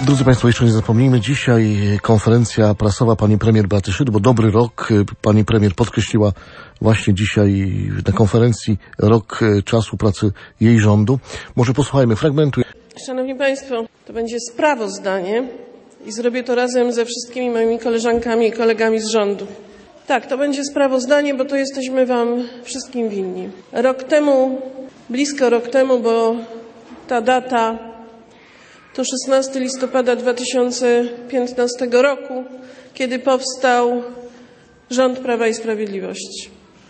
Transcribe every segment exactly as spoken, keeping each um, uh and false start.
Drodzy Państwo, jeszcze nie zapomnijmy, dzisiaj konferencja prasowa pani premier Beaty Szydło, dobry rok. Pani premier podkreśliła właśnie dzisiaj na konferencji rok czasu pracy jej rządu. Może posłuchajmy fragmentu. Szanowni Państwo, to będzie sprawozdanie i zrobię to razem ze wszystkimi moimi koleżankami i kolegami z rządu. Tak, to będzie sprawozdanie, bo to jesteśmy Wam wszystkim winni. Rok temu, blisko rok temu, bo ta data to szesnastego listopada dwa tysiące piętnastego roku, kiedy powstał rząd Prawa i Sprawiedliwości.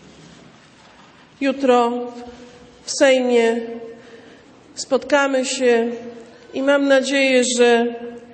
Jutro w Sejmie spotkamy się i mam nadzieję, że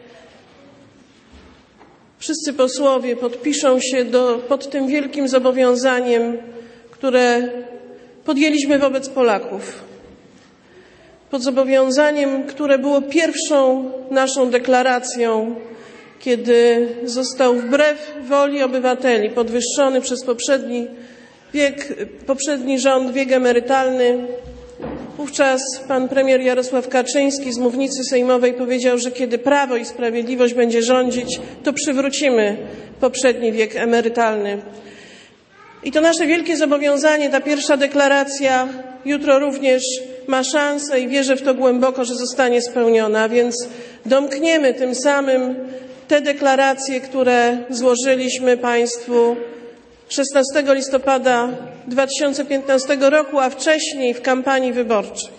wszyscy posłowie podpiszą się do, pod tym wielkim zobowiązaniem, które podjęliśmy wobec Polaków. Pod zobowiązaniem, które było pierwszą naszą deklaracją, kiedy został wbrew woli obywateli podwyższony przez poprzedni wiek, poprzedni rząd wiek emerytalny. Wówczas pan premier Jarosław Kaczyński z mównicy sejmowej powiedział, że kiedy Prawo i Sprawiedliwość będzie rządzić, to przywrócimy poprzedni wiek emerytalny. I to nasze wielkie zobowiązanie, ta pierwsza deklaracja jutro również ma szansę i wierzę w to głęboko, że zostanie spełniona, więc domkniemy tym samym te deklaracje, które złożyliśmy Państwu szesnastego listopada dwa tysiące piętnastego roku, a wcześniej w kampanii wyborczej.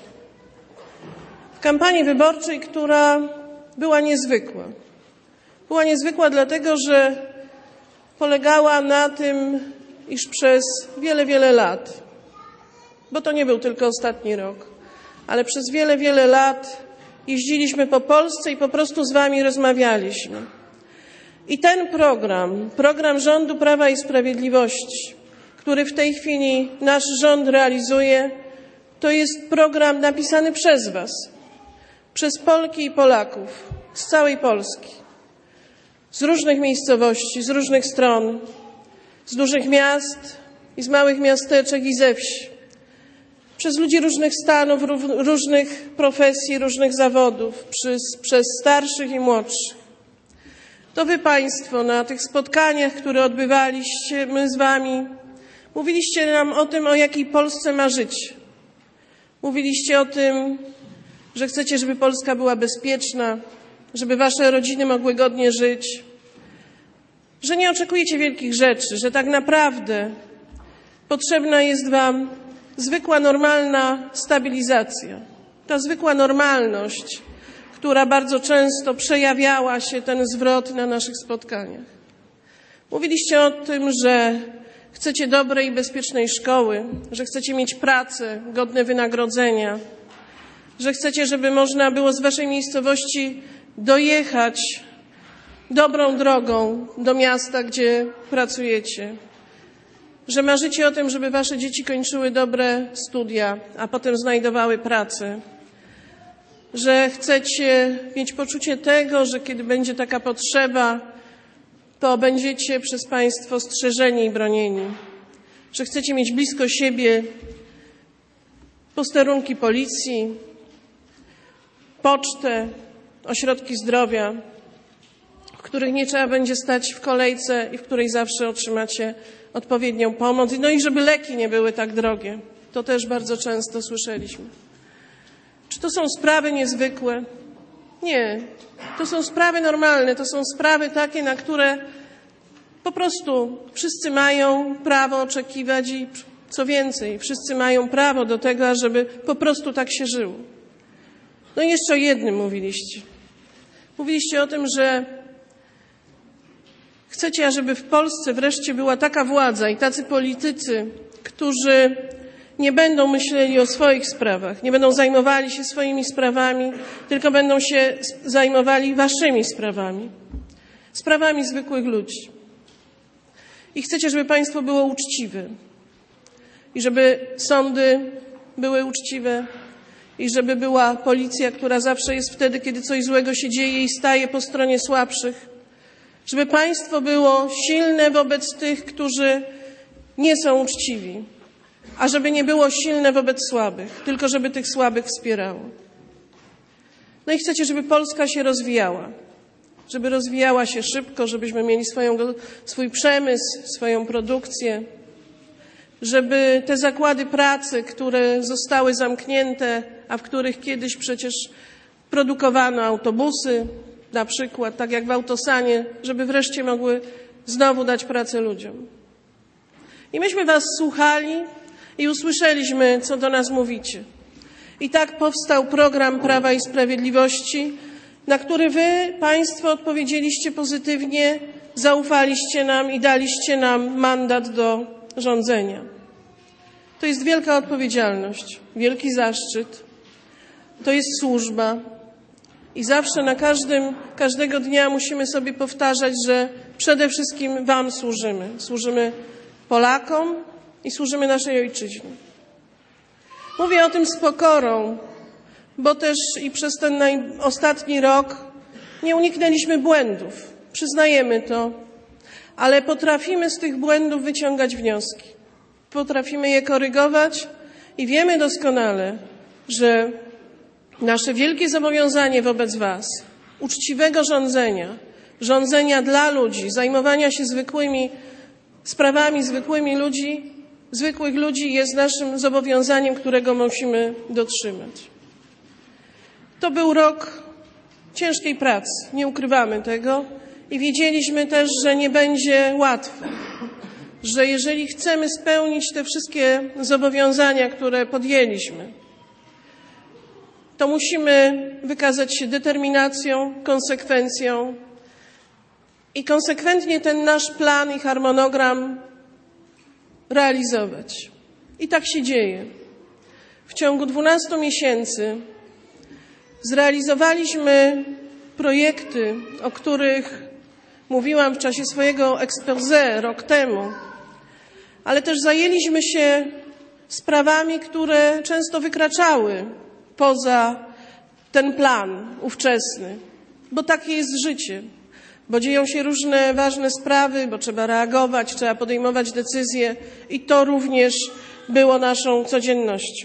W kampanii wyborczej, która była niezwykła. Była niezwykła dlatego, że polegała na tym, iż przez wiele, wiele lat, bo to nie był tylko ostatni rok, ale przez wiele, wiele lat jeździliśmy po Polsce i po prostu z Wami rozmawialiśmy. I ten program, program rządu Prawa i Sprawiedliwości, który w tej chwili nasz rząd realizuje, to jest program napisany przez Was, przez Polki i Polaków z całej Polski, z różnych miejscowości, z różnych stron, z dużych miast i z małych miasteczek i ze wsi, przez ludzi różnych stanów, różnych profesji, różnych zawodów, przez, przez starszych i młodszych. To Wy Państwo na tych spotkaniach, które odbywaliście, my z Wami, mówiliście nam o tym, o jakiej Polsce marzycie. Mówiliście o tym, że chcecie, żeby Polska była bezpieczna, żeby Wasze rodziny mogły godnie żyć, że nie oczekujecie wielkich rzeczy, że tak naprawdę potrzebna jest Wam zwykła, normalna stabilizacja. Ta zwykła normalność, która bardzo często przejawiała się, ten zwrot na naszych spotkaniach. Mówiliście o tym, że chcecie dobrej i bezpiecznej szkoły, że chcecie mieć pracę, godne wynagrodzenia, że chcecie, żeby można było z Waszej miejscowości dojechać dobrą drogą do miasta, gdzie pracujecie, że marzycie o tym, żeby Wasze dzieci kończyły dobre studia, a potem znajdowały pracę, że chcecie mieć poczucie tego, że kiedy będzie taka potrzeba, to będziecie przez Państwo strzeżeni i bronieni, że chcecie mieć blisko siebie posterunki policji, pocztę, ośrodki zdrowia, w których nie trzeba będzie stać w kolejce i w której zawsze otrzymacie odpowiednią pomoc. No i żeby leki nie były tak drogie. To też bardzo często słyszeliśmy. Czy to są sprawy niezwykłe? Nie. To są sprawy normalne. To są sprawy takie, na które po prostu wszyscy mają prawo oczekiwać i co więcej, wszyscy mają prawo do tego, ażeby po prostu tak się żyło. No i jeszcze o jednym mówiliście. Mówiliście o tym, że chcecie, ażeby w Polsce wreszcie była taka władza i tacy politycy, którzy nie będą myśleli o swoich sprawach, nie będą zajmowali się swoimi sprawami, tylko będą się zajmowali Waszymi sprawami, sprawami zwykłych ludzi. I chcecie, żeby państwo było uczciwe i żeby sądy były uczciwe i żeby była policja, która zawsze jest wtedy, kiedy coś złego się dzieje i staje po stronie słabszych. Żeby państwo było silne wobec tych, którzy nie są uczciwi, a żeby nie było silne wobec słabych, tylko żeby tych słabych wspierało. No i chcecie, żeby Polska się rozwijała. żeby rozwijała się szybko, żebyśmy mieli swoją, swój przemysł, swoją produkcję, żeby te zakłady pracy, które zostały zamknięte, a w których kiedyś przecież produkowano autobusy, na przykład, tak jak w Autosanie, żeby wreszcie mogły znowu dać pracę ludziom. I myśmy was słuchali i usłyszeliśmy, co do nas mówicie. I tak powstał program Prawa i Sprawiedliwości, na który wy, państwo, odpowiedzieliście pozytywnie, zaufaliście nam i daliście nam mandat do rządzenia. To jest wielka odpowiedzialność, wielki zaszczyt. To jest służba. I zawsze na każdym, każdego dnia musimy sobie powtarzać, że przede wszystkim wam służymy. Służymy Polakom i służymy naszej ojczyźnie. Mówię o tym z pokorą, bo też i przez ten naj... ostatni rok nie uniknęliśmy błędów. Przyznajemy to, ale potrafimy z tych błędów wyciągać wnioski. Potrafimy je korygować i wiemy doskonale, że nasze wielkie zobowiązanie wobec was, uczciwego rządzenia, rządzenia dla ludzi, zajmowania się zwykłymi sprawami zwykłymi ludzi, zwykłych ludzi jest naszym zobowiązaniem, którego musimy dotrzymać. To był rok ciężkiej pracy, nie ukrywamy tego i wiedzieliśmy też, że nie będzie łatwo, że jeżeli chcemy spełnić te wszystkie zobowiązania, które podjęliśmy, to musimy wykazać się determinacją, konsekwencją i konsekwentnie ten nasz plan i harmonogram realizować. I tak się dzieje. W ciągu dwunastu miesięcy zrealizowaliśmy projekty, o których mówiłam w czasie swojego exposé rok temu, ale też zajęliśmy się sprawami, które często wykraczały poza ten plan ówczesny, bo takie jest życie, bo dzieją się różne ważne sprawy, bo trzeba reagować, trzeba podejmować decyzje i to również było naszą codziennością.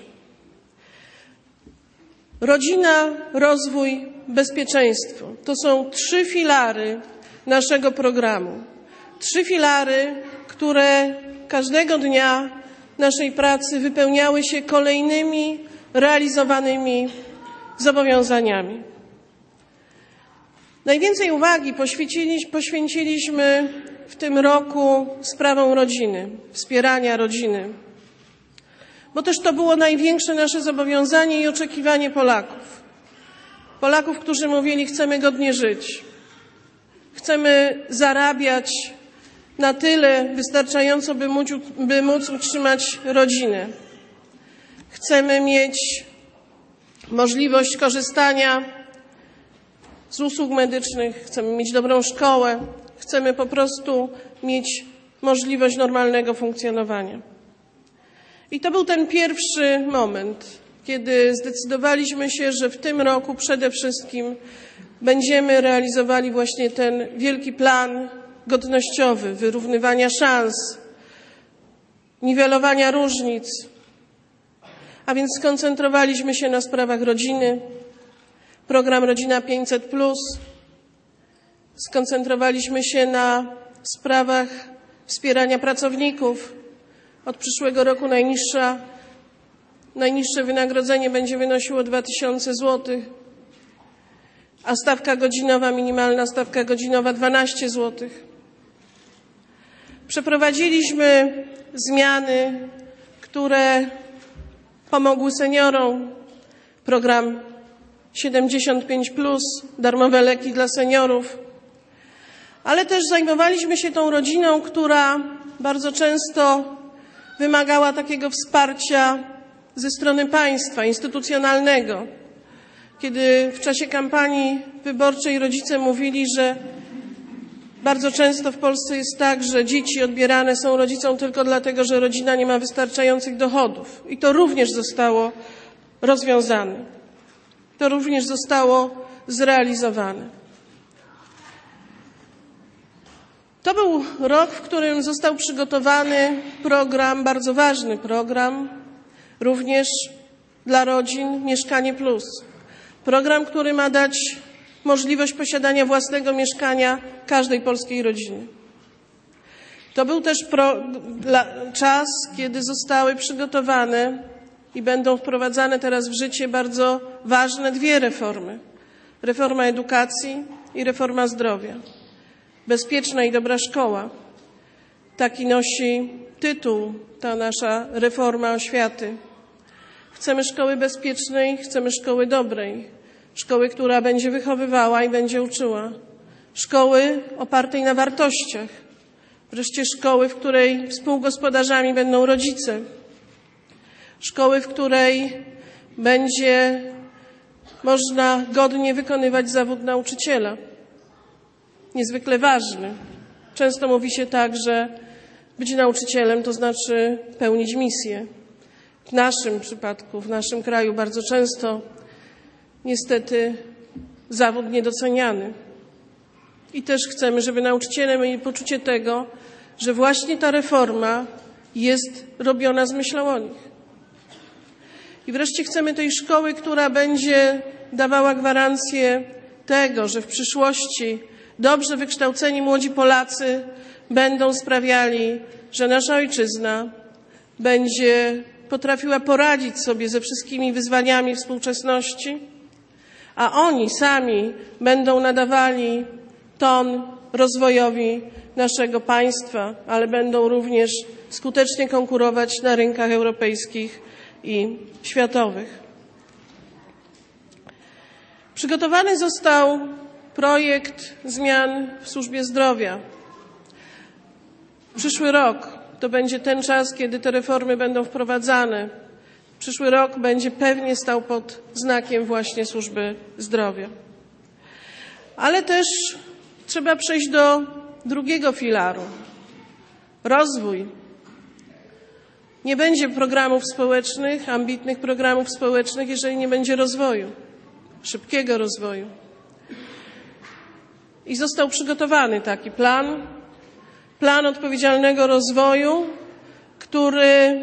Rodzina, rozwój, bezpieczeństwo to są trzy filary naszego programu. Trzy filary, które każdego dnia naszej pracy wypełniały się kolejnymi realizowanymi zobowiązaniami. Najwięcej uwagi poświęciliśmy w tym roku sprawom rodziny, wspierania rodziny, bo też to było największe nasze zobowiązanie i oczekiwanie Polaków. Polaków, którzy mówili, chcemy godnie żyć, chcemy zarabiać na tyle wystarczająco, by móc, by móc utrzymać rodzinę. Chcemy mieć możliwość korzystania z usług medycznych, chcemy mieć dobrą szkołę, chcemy po prostu mieć możliwość normalnego funkcjonowania. I to był ten pierwszy moment, kiedy zdecydowaliśmy się, że w tym roku przede wszystkim będziemy realizowali właśnie ten wielki plan godnościowy, wyrównywania szans, niwelowania różnic. A więc skoncentrowaliśmy się na sprawach rodziny, program Rodzina pięćset plus, skoncentrowaliśmy się na sprawach wspierania pracowników. Od przyszłego roku najniższa, najniższe wynagrodzenie będzie wynosiło dwa tysiące złotych, a stawka godzinowa, minimalna stawka godzinowa dwanaście złotych. Przeprowadziliśmy zmiany, które pomogły seniorom. Program siedemdziesiąt pięć plus, darmowe leki dla seniorów. Ale też zajmowaliśmy się tą rodziną, która bardzo często wymagała takiego wsparcia ze strony państwa instytucjonalnego. Kiedy w czasie kampanii wyborczej rodzice mówili, że bardzo często w Polsce jest tak, że dzieci odbierane są rodzicom tylko dlatego, że rodzina nie ma wystarczających dochodów. I to również zostało rozwiązane. To również zostało zrealizowane. To był rok, w którym został przygotowany program, bardzo ważny program, również dla rodzin Mieszkanie Plus. Program, który ma dać możliwość posiadania własnego mieszkania każdej polskiej rodziny. To był też pro, la, czas, kiedy zostały przygotowane i będą wprowadzane teraz w życie bardzo ważne dwie reformy. Reforma edukacji i reforma zdrowia. Bezpieczna i dobra szkoła. Taki nosi tytuł ta nasza reforma oświaty. Chcemy szkoły bezpiecznej, chcemy szkoły dobrej. Szkoły, która będzie wychowywała i będzie uczyła. Szkoły opartej na wartościach. Wreszcie szkoły, w której współgospodarzami będą rodzice. Szkoły, w której będzie można godnie wykonywać zawód nauczyciela. Niezwykle ważny. Często mówi się tak, że być nauczycielem to znaczy pełnić misję. W naszym przypadku, w naszym kraju bardzo często niestety zawód niedoceniany. I też chcemy, żeby nauczyciele mieli poczucie tego, że właśnie ta reforma jest robiona z myślą o nich. I wreszcie chcemy tej szkoły, która będzie dawała gwarancję tego, że w przyszłości dobrze wykształceni młodzi Polacy będą sprawiali, że nasza ojczyzna będzie potrafiła poradzić sobie ze wszystkimi wyzwaniami współczesności, a oni sami będą nadawali ton rozwojowi naszego państwa, ale będą również skutecznie konkurować na rynkach europejskich i światowych. Przygotowany został projekt zmian w służbie zdrowia. Przyszły rok to będzie ten czas, kiedy te reformy będą wprowadzane. Przyszły rok będzie pewnie stał pod znakiem właśnie służby zdrowia. Ale też trzeba przejść do drugiego filaru. Rozwój. Nie będzie programów społecznych, ambitnych programów społecznych, jeżeli nie będzie rozwoju, szybkiego rozwoju. I został przygotowany taki plan, plan odpowiedzialnego rozwoju, który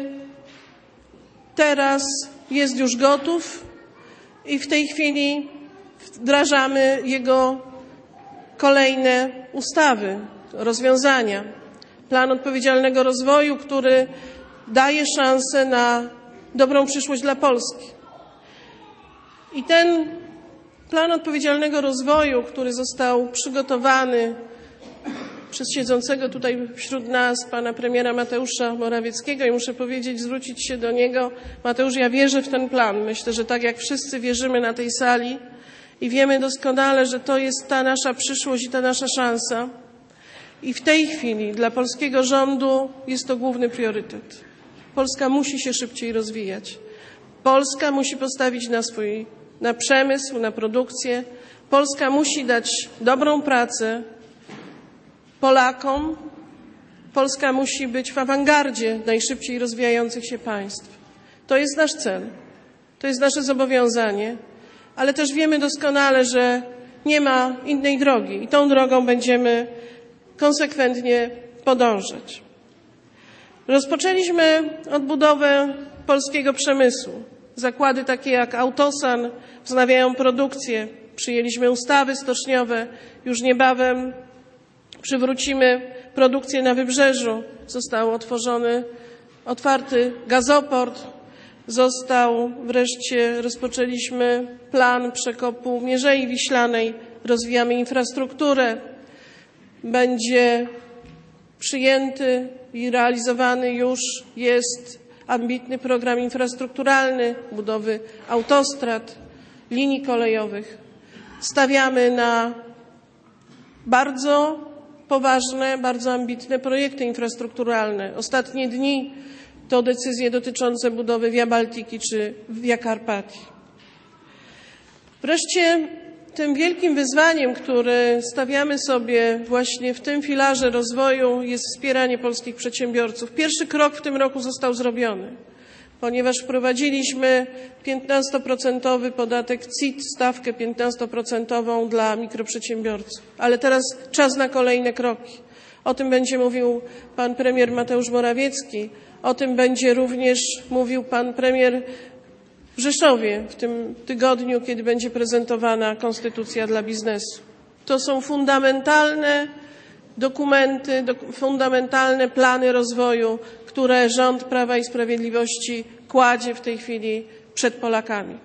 teraz jest już gotów i w tej chwili wdrażamy jego kolejne ustawy, rozwiązania. Plan odpowiedzialnego rozwoju, który daje szansę na dobrą przyszłość dla Polski. I ten plan odpowiedzialnego rozwoju, który został przygotowany przez siedzącego tutaj wśród nas pana premiera Mateusza Morawieckiego i muszę powiedzieć, zwrócić się do niego. Mateusz, ja wierzę w ten plan. Myślę, że tak jak wszyscy wierzymy na tej sali i wiemy doskonale, że to jest ta nasza przyszłość i ta nasza szansa. I w tej chwili dla polskiego rządu jest to główny priorytet. Polska musi się szybciej rozwijać. Polska musi postawić na swój, na przemysł, na produkcję. Polska musi dać dobrą pracę Polakom. Polska musi być w awangardzie najszybciej rozwijających się państw. To jest nasz cel. To jest nasze zobowiązanie. Ale też wiemy doskonale, że nie ma innej drogi i tą drogą będziemy konsekwentnie podążać. Rozpoczęliśmy odbudowę polskiego przemysłu. Zakłady takie jak Autosan wznawiają produkcję. Przyjęliśmy ustawy stoczniowe. Już niebawem przywrócimy produkcję na Wybrzeżu. Został otworzony, otwarty gazoport. Został wreszcie, rozpoczęliśmy plan przekopu Mierzei Wiślanej. Rozwijamy infrastrukturę. Będzie przyjęty i realizowany już jest ambitny program infrastrukturalny budowy autostrad, linii kolejowych. Stawiamy na bardzo poważne, bardzo ambitne projekty infrastrukturalne. Ostatnie dni to decyzje dotyczące budowy Via Baltiki czy Via Carpatii. Wreszcie tym wielkim wyzwaniem, które stawiamy sobie właśnie w tym filarze rozwoju, jest wspieranie polskich przedsiębiorców. Pierwszy krok w tym roku został zrobiony, ponieważ wprowadziliśmy piętnastoprocentowy podatek C I T, stawkę piętnastoprocentową dla mikroprzedsiębiorców. Ale teraz czas na kolejne kroki. O tym będzie mówił pan premier Mateusz Morawiecki, o tym będzie również mówił pan premier w Rzeszowie w tym tygodniu, kiedy będzie prezentowana Konstytucja dla biznesu. To są fundamentalne dokumenty, dok- fundamentalne plany rozwoju, które rząd Prawa i Sprawiedliwości kładzie w tej chwili przed Polakami.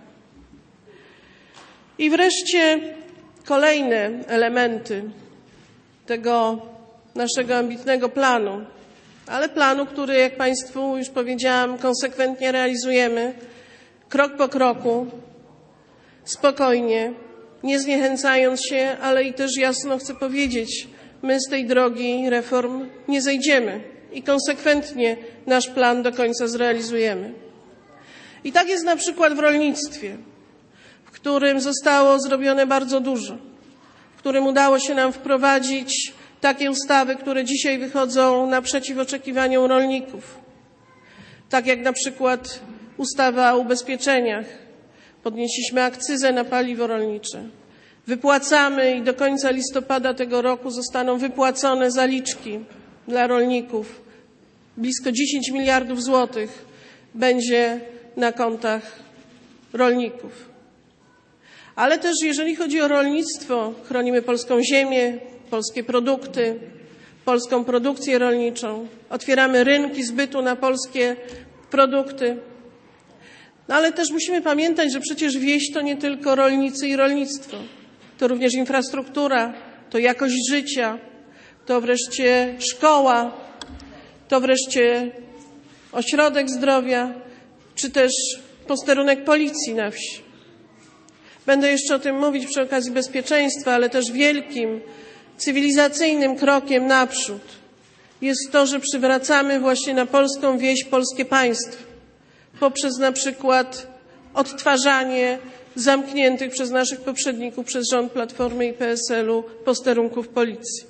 I wreszcie kolejne elementy tego naszego ambitnego planu, ale planu, który, jak Państwu już powiedziałam, konsekwentnie realizujemy, krok po kroku, spokojnie, nie zniechęcając się, ale i też jasno chcę powiedzieć, my z tej drogi reform nie zejdziemy i konsekwentnie nasz plan do końca zrealizujemy. I tak jest na przykład w rolnictwie, w którym zostało zrobione bardzo dużo, w którym udało się nam wprowadzić takie ustawy, które dzisiaj wychodzą naprzeciw oczekiwaniom rolników. Tak jak na przykład ustawa o ubezpieczeniach. Podnieśliśmy akcyzę na paliwo rolnicze. Wypłacamy i do końca listopada tego roku zostaną wypłacone zaliczki dla rolników. Blisko dziesięć miliardów złotych będzie na kontach rolników. Ale też jeżeli chodzi o rolnictwo, chronimy polską ziemię, polskie produkty, polską produkcję rolniczą. Otwieramy rynki zbytu na polskie produkty. No ale też musimy pamiętać, że przecież wieś to nie tylko rolnicy i rolnictwo. To również infrastruktura, to jakość życia, to wreszcie szkoła, to wreszcie ośrodek zdrowia, czy też posterunek policji na wsi. Będę jeszcze o tym mówić przy okazji bezpieczeństwa, ale też wielkim, cywilizacyjnym krokiem naprzód jest to, że przywracamy właśnie na polską wieś polskie państwo poprzez na przykład odtwarzanie zamkniętych przez naszych poprzedników, przez rząd Platformy i P S L u posterunków policji.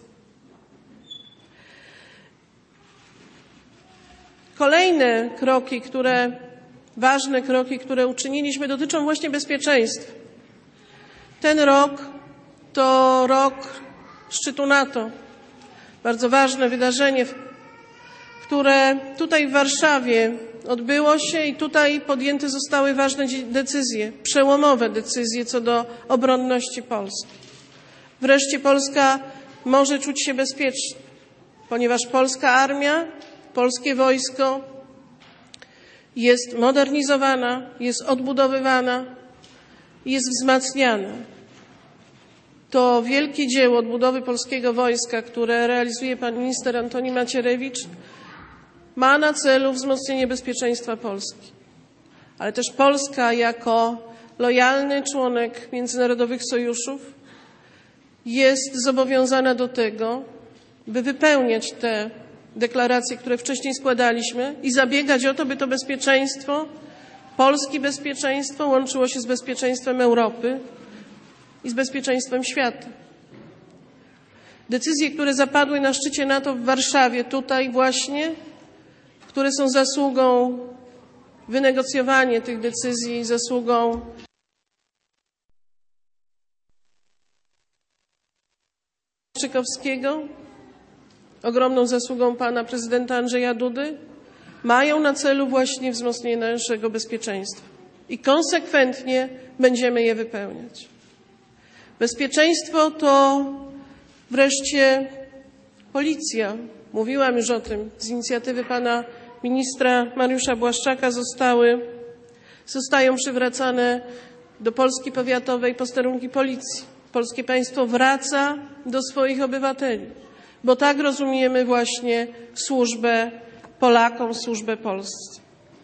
Kolejne kroki, które, ważne kroki, które uczyniliśmy, dotyczą właśnie bezpieczeństwa. Ten rok to rok szczytu NATO. Bardzo ważne wydarzenie, które tutaj w Warszawie odbyło się i tutaj podjęte zostały ważne decyzje, przełomowe decyzje co do obronności Polski. Wreszcie Polska może czuć się bezpiecznie, ponieważ polska armia, polskie wojsko jest modernizowana, jest odbudowywana, jest wzmacniana. To wielkie dzieło odbudowy polskiego wojska, które realizuje pan minister Antoni Macierewicz, ma na celu wzmocnienie bezpieczeństwa Polski. Ale też Polska jako lojalny członek międzynarodowych sojuszów jest zobowiązana do tego, by wypełniać te deklaracje, które wcześniej składaliśmy i zabiegać o to, by to bezpieczeństwo, polskie bezpieczeństwo łączyło się z bezpieczeństwem Europy i z bezpieczeństwem świata. Decyzje, które zapadły na szczycie NATO w Warszawie, tutaj właśnie, które są zasługą, wynegocjowanie tych decyzji, zasługą Czykowskiego, ogromną zasługą pana prezydenta Andrzeja Dudy, mają na celu właśnie wzmocnienie naszego bezpieczeństwa. I konsekwentnie będziemy je wypełniać. Bezpieczeństwo to wreszcie policja. Mówiłam już o tym. Z inicjatywy pana ministra Mariusza Błaszczaka zostały, zostają przywracane do Polski powiatowej posterunki policji. Polskie państwo wraca do swoich obywateli, bo tak rozumiemy właśnie służbę Polakom, służbę Polsce.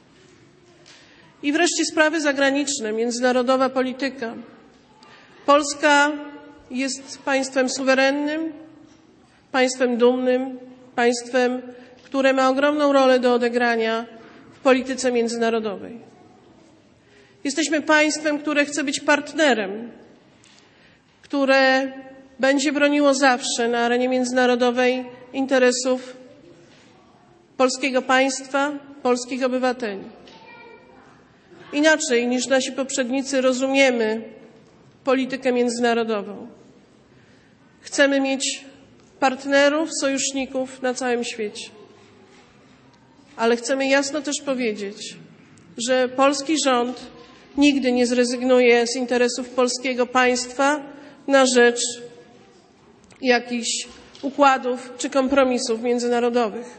I wreszcie sprawy zagraniczne, międzynarodowa polityka. Polska jest państwem suwerennym, państwem dumnym, państwem, które ma ogromną rolę do odegrania w polityce międzynarodowej. Jesteśmy państwem, które chce być partnerem, które będzie broniło zawsze na arenie międzynarodowej interesów polskiego państwa, polskich obywateli. Inaczej niż nasi poprzednicy rozumiemy politykę międzynarodową. Chcemy mieć partnerów, sojuszników na całym świecie. Ale chcemy jasno też powiedzieć, że polski rząd nigdy nie zrezygnuje z interesów polskiego państwa na rzecz jakichś układów czy kompromisów międzynarodowych.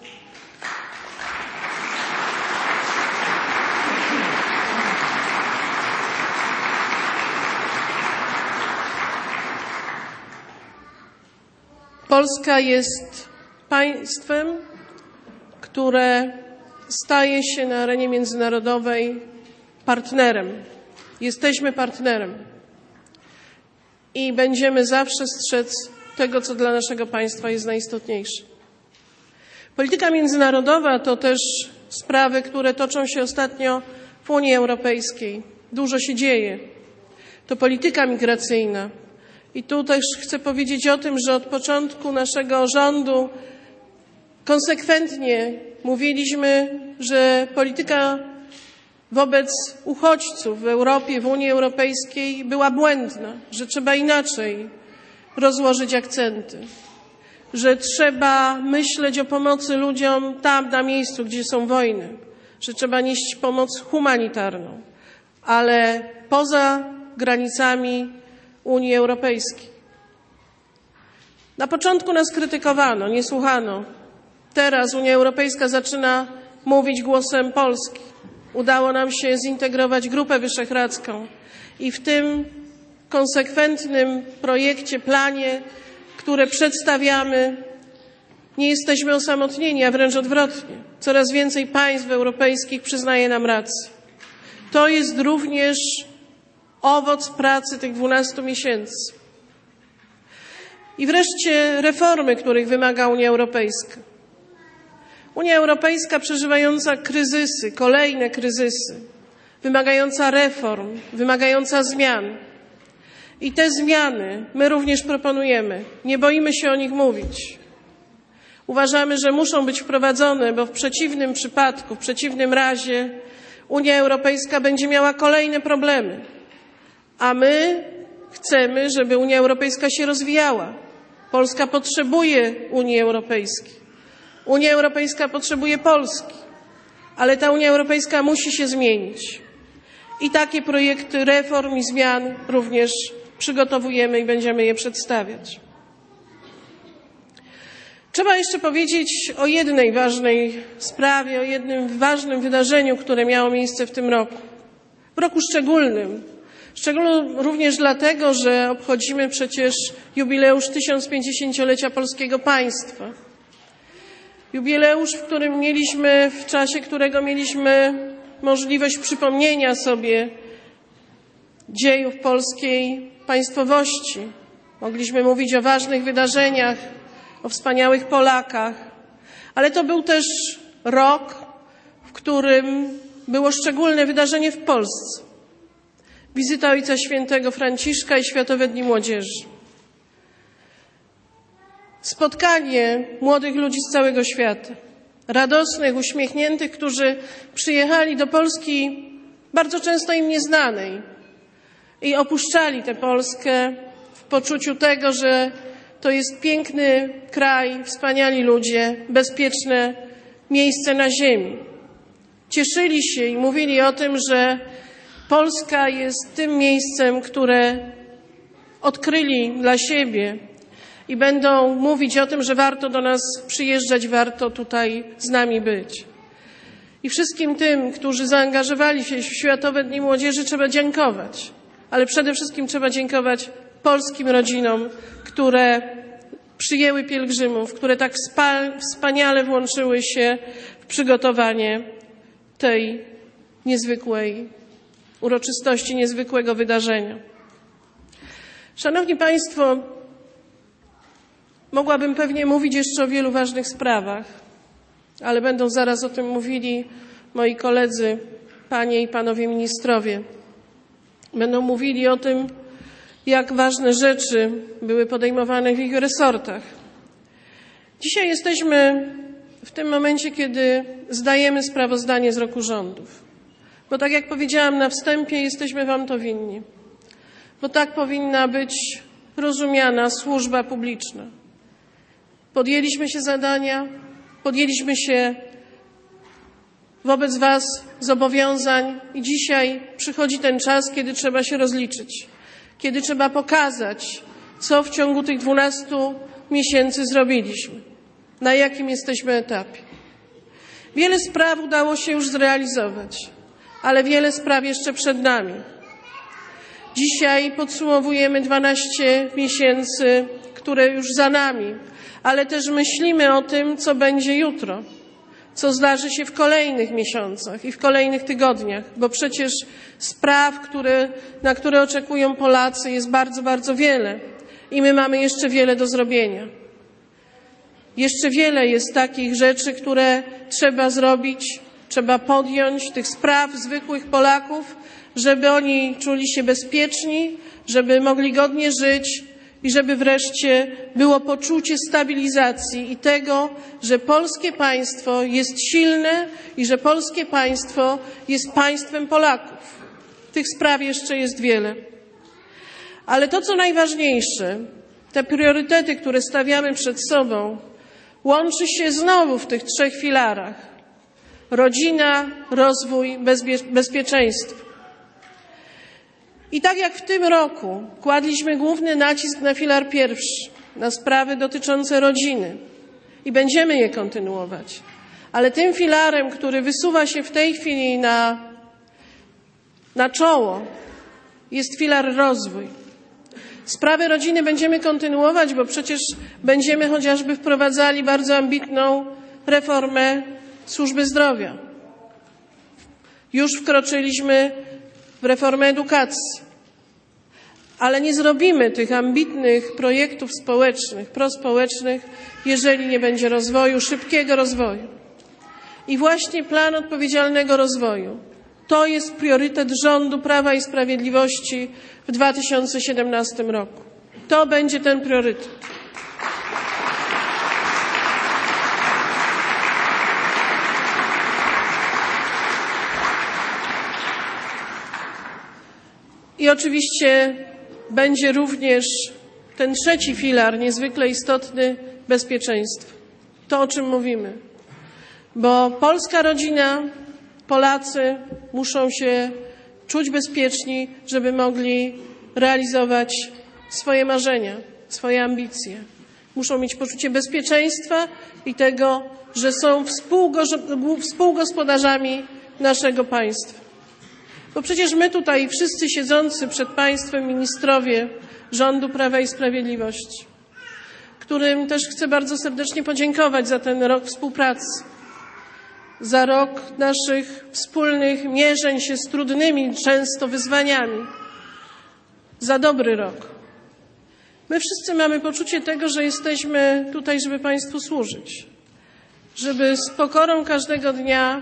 Polska jest państwem, które staje się na arenie międzynarodowej partnerem. Jesteśmy partnerem i będziemy zawsze strzec tego, co dla naszego państwa jest najistotniejsze. Polityka międzynarodowa to też sprawy, które toczą się ostatnio w Unii Europejskiej. Dużo się dzieje. To polityka migracyjna. I tu też chcę powiedzieć o tym, że od początku naszego rządu konsekwentnie mówiliśmy, że polityka wobec uchodźców w Europie, w Unii Europejskiej była błędna, że trzeba inaczej rozłożyć akcenty, że trzeba myśleć o pomocy ludziom tam, na miejscu, gdzie są wojny, że trzeba nieść pomoc humanitarną, ale poza granicami Unii Europejskiej. Na początku nas krytykowano, nie słuchano. Teraz Unia Europejska zaczyna mówić głosem Polski. Udało nam się zintegrować Grupę Wyszehradzką i w tym konsekwentnym projekcie, planie, które przedstawiamy, nie jesteśmy osamotnieni, a wręcz odwrotnie. Coraz więcej państw europejskich przyznaje nam rację. To jest również owoc pracy tych dwunastu miesięcy. I wreszcie reformy, których wymaga Unia Europejska. Unia Europejska przeżywająca kryzysy, kolejne kryzysy, wymagająca reform, wymagająca zmian. I te zmiany my również proponujemy. Nie boimy się o nich mówić. Uważamy, że muszą być wprowadzone, bo w przeciwnym przypadku, w przeciwnym razie Unia Europejska będzie miała kolejne problemy. A my chcemy, żeby Unia Europejska się rozwijała. Polska potrzebuje Unii Europejskiej. Unia Europejska potrzebuje Polski. Ale ta Unia Europejska musi się zmienić. I takie projekty reform i zmian również przygotowujemy i będziemy je przedstawiać. Trzeba jeszcze powiedzieć o jednej ważnej sprawie, o jednym ważnym wydarzeniu, które miało miejsce w tym roku. W roku szczególnym. Szczególnie również dlatego, że obchodzimy przecież jubileusz tysiąc pięćdziesięciolecia polskiego państwa. Jubileusz, w którym mieliśmy, w czasie którego mieliśmy możliwość przypomnienia sobie dziejów polskiej państwowości. Mogliśmy mówić o ważnych wydarzeniach, o wspaniałych Polakach, ale to był też rok, w którym było szczególne wydarzenie w Polsce. Wizyta Ojca Świętego Franciszka i Światowe Dni Młodzieży. Spotkanie młodych ludzi z całego świata, radosnych, uśmiechniętych, którzy przyjechali do Polski bardzo często im nieznanej i opuszczali tę Polskę w poczuciu tego, że to jest piękny kraj, wspaniali ludzie, bezpieczne miejsce na ziemi. Cieszyli się i mówili o tym, że Polska jest tym miejscem, które odkryli dla siebie i będą mówić o tym, że warto do nas przyjeżdżać, warto tutaj z nami być. I wszystkim tym, którzy zaangażowali się w Światowe Dni Młodzieży, trzeba dziękować. Ale przede wszystkim trzeba dziękować polskim rodzinom, które przyjęły pielgrzymów, które tak wspaniale włączyły się w przygotowanie tej niezwykłej uroczystości, niezwykłego wydarzenia. Szanowni Państwo, mogłabym pewnie mówić jeszcze o wielu ważnych sprawach, ale będą zaraz o tym mówili moi koledzy, panie i panowie ministrowie. Będą mówili o tym, jak ważne rzeczy były podejmowane w ich resortach. Dzisiaj jesteśmy w tym momencie, kiedy zdajemy sprawozdanie z roku rządów. Bo tak jak powiedziałam na wstępie, jesteśmy wam to winni. Bo tak powinna być rozumiana służba publiczna. Podjęliśmy się zadania, podjęliśmy się wobec Was zobowiązań i dzisiaj przychodzi ten czas, kiedy trzeba się rozliczyć, kiedy trzeba pokazać, co w ciągu tych dwunastu miesięcy zrobiliśmy, na jakim jesteśmy etapie. Wiele spraw udało się już zrealizować, ale wiele spraw jeszcze przed nami. Dzisiaj podsumowujemy dwanaście miesięcy, które już za nami, ale też myślimy o tym, co będzie jutro, co zdarzy się w kolejnych miesiącach i w kolejnych tygodniach, bo przecież spraw, które, na które oczekują Polacy, jest bardzo, bardzo wiele i my mamy jeszcze wiele do zrobienia. Jeszcze wiele jest takich rzeczy, które trzeba zrobić, trzeba podjąć, tych spraw zwykłych Polaków, żeby oni czuli się bezpieczni, żeby mogli godnie żyć i żeby wreszcie było poczucie stabilizacji i tego, że polskie państwo jest silne i że polskie państwo jest państwem Polaków. Tych spraw jeszcze jest wiele. Ale to, co najważniejsze, te priorytety, które stawiamy przed sobą, łączy się znowu w tych trzech filarach. Rodzina, rozwój, bezpie- bezpieczeństwo. I tak jak w tym roku kładliśmy główny nacisk na filar pierwszy, na sprawy dotyczące rodziny i będziemy je kontynuować, ale tym filarem, który wysuwa się w tej chwili na, na czoło, jest filar rozwój. Sprawy rodziny będziemy kontynuować, bo przecież będziemy chociażby wprowadzali bardzo ambitną reformę służby zdrowia. Już wkroczyliśmy w reformę edukacji, ale nie zrobimy tych ambitnych projektów społecznych, prospołecznych, jeżeli nie będzie rozwoju, szybkiego rozwoju. I właśnie plan odpowiedzialnego rozwoju to jest priorytet rządu Prawa i Sprawiedliwości w dwa tysiące siedemnastym roku. To będzie ten priorytet. I oczywiście będzie również ten trzeci filar, niezwykle istotny, bezpieczeństwo. To, o czym mówimy. Bo polska rodzina, Polacy muszą się czuć bezpieczni, żeby mogli realizować swoje marzenia, swoje ambicje. Muszą mieć poczucie bezpieczeństwa i tego, że są współgospodarzami naszego państwa. Bo przecież my tutaj, wszyscy siedzący przed państwem ministrowie rządu Prawa i Sprawiedliwości, którym też chcę bardzo serdecznie podziękować za ten rok współpracy, za rok naszych wspólnych mierzeń się z trudnymi często wyzwaniami, za dobry rok. My wszyscy mamy poczucie tego, że jesteśmy tutaj, żeby państwu służyć, żeby z pokorą każdego dnia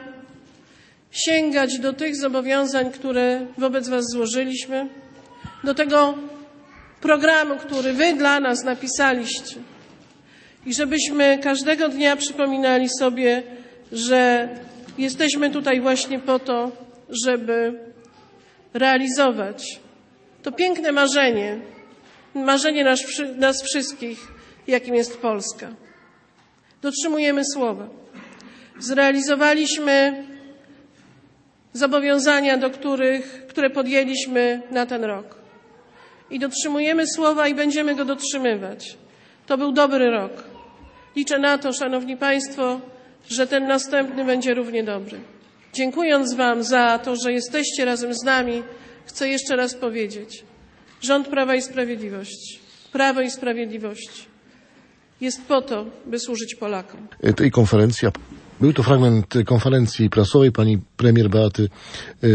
sięgać do tych zobowiązań, które wobec Was złożyliśmy, do tego programu, który Wy dla nas napisaliście i żebyśmy każdego dnia przypominali sobie, że jesteśmy tutaj właśnie po to, żeby realizować to piękne marzenie, marzenie nas, nas wszystkich, jakim jest Polska. Dotrzymujemy słowa. Zrealizowaliśmy zobowiązania, do których, które podjęliśmy na ten rok. I dotrzymujemy słowa i będziemy go dotrzymywać. To był dobry rok. Liczę na to, szanowni państwo, że ten następny będzie równie dobry. Dziękując Wam za to, że jesteście razem z nami, chcę jeszcze raz powiedzieć. Rząd Prawa i Sprawiedliwości, Prawo i Sprawiedliwość jest po to, by służyć Polakom. Tej konferencji, był to fragment konferencji prasowej pani premier Beaty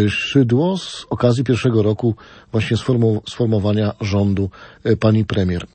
Szydło z okazji pierwszego roku właśnie sformułowania rządu pani premier.